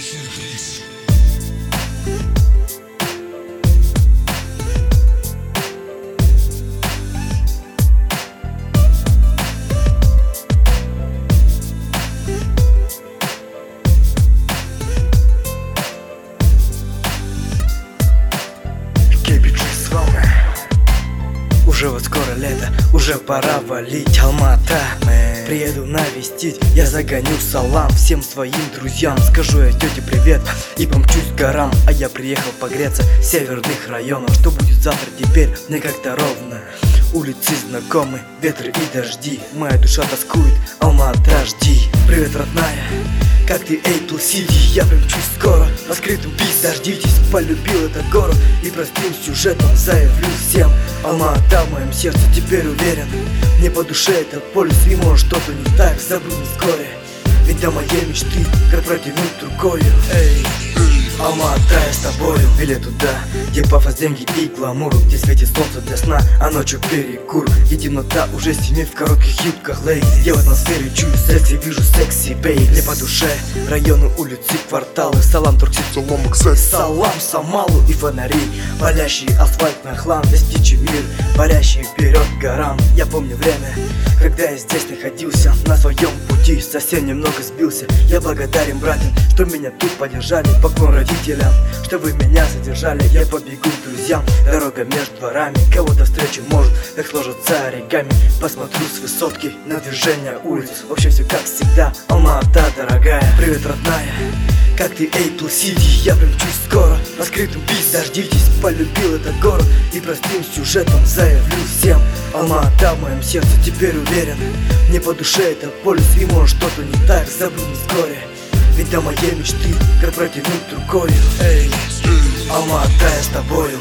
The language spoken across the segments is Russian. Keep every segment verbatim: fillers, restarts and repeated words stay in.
Уже вот скоро лето, уже пора валить. Алмата, приеду навестить, я загоню салам всем своим друзьям. Скажу я тете привет и помчусь к горам. А я приехал погреться в северных районах. Что будет завтра теперь, мне как-то ровно. Улицы знакомы, ветры и дожди. Моя душа тоскует, Алмата, жди. Привет, родная, как ты, Эйпл Сити? Я примчусь скоро, по скрытым пис. Дождитесь, полюбил этот город и простым сюжетом заявлю всем: Алмата в моем сердце теперь уверен. Мне по душе этот полюс, и может что-то не так, забуду вскоре. Ведь до моей мечты, как протянуть рукою. Эй, Алмата, я с тобою. Билет туда, где пафос, деньги и гламур, где светит солнце для сна, а ночью перекур. И темнота уже стемнеет в коротких юбках лейк. Я в атмосфере чую секси, вижу секси, бей. Мне по душе районы, улицы, кварталы. Салам, Турксиб, салам, Аксай, салам, Самалу и фонари. Палящий асфальт на хлам, достичь мир, парящий вперед горам. Я помню время, когда я здесь находился на своем пути, совсем немного сбился. Я благодарен, братьям, что меня тут поддержали. Поклон родителям, что вы меня задержали. Я побегу к друзьям, дорога между дворами. Кого-то встречу, может, как сложится оригами. Посмотрю с высотки на движение улиц. В общем, все как всегда, Алмата, дорогая. Привет, родная, как ты, Эйпл Сити? Я примчусь скоро, по скрытым пис. Дождитесь, полюбил этот город и простым сюжетом заявлю всем: Алмата в моем сердце теперь уверен. Мне по душе этот полюс, и может что-то не так, забуду вскоре. Ведь до моей мечты, как протянуть рукою. Эй, Алмата, я с тобою.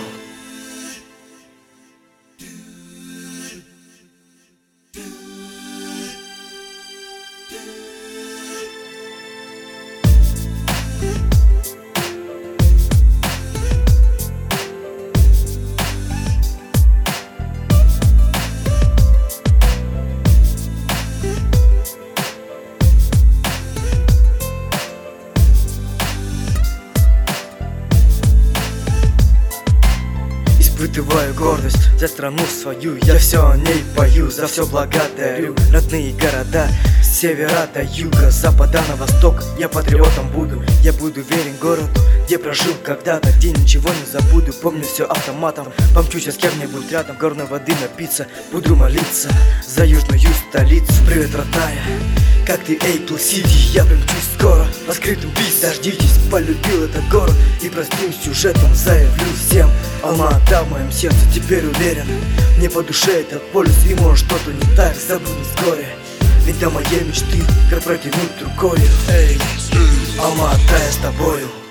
Испытываю гордость за страну свою, я все о ней пою, за все благодарю. Родные города с севера до юга, с запада на восток, я патриотом буду. Я буду верен городу, где прожил когда-то, где ничего не забуду. Помню все автоматом, помчусь я с кем-нибудь рядом, горной воды напиться, буду молиться за южную столицу. Привет, родная, как ты, Эйпл Сити? Я примчусь скоро, по скрытым пис. Дождитесь, полюбил этот город и простым сюжетом заявлю всем: Алмата в моем сердце теперь уверен. Мне по душе этот полюс, и может что-то не так, забуду вскоре. Ведь до моей мечты, как протянуть рукою. Эй, Алмата, я с тобою.